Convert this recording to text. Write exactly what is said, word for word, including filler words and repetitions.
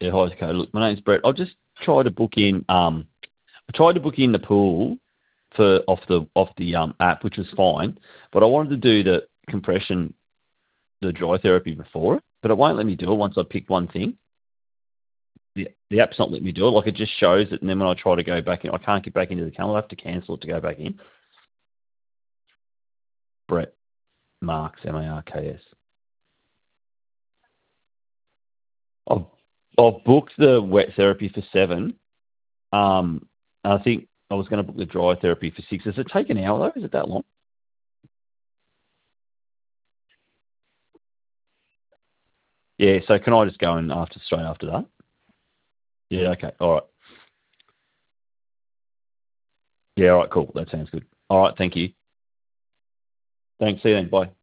Yeah, hi, okay. Look, my name's Brett. I've just tried to book in. Um, I tried to book in the pool for off the off the um app, which was fine. But I wanted to do the compression, the dry therapy before it, but it won't let me do it once I pick one thing. The the app's not letting me do it. Like it just shows it, and then when I try to go back in, I can't get back into the calendar. I have to cancel it to go back in. Brett Marks, M A R K S. I've I've booked the wet therapy for seven. Um, and I think I was going to book the dry therapy for six. Does it take an hour though? Is it that long? Yeah. So can I just go in after straight after that? Yeah. Okay. All right. Yeah. All right. Cool. That sounds good. All right. Thank you. Thanks. See you then. Bye.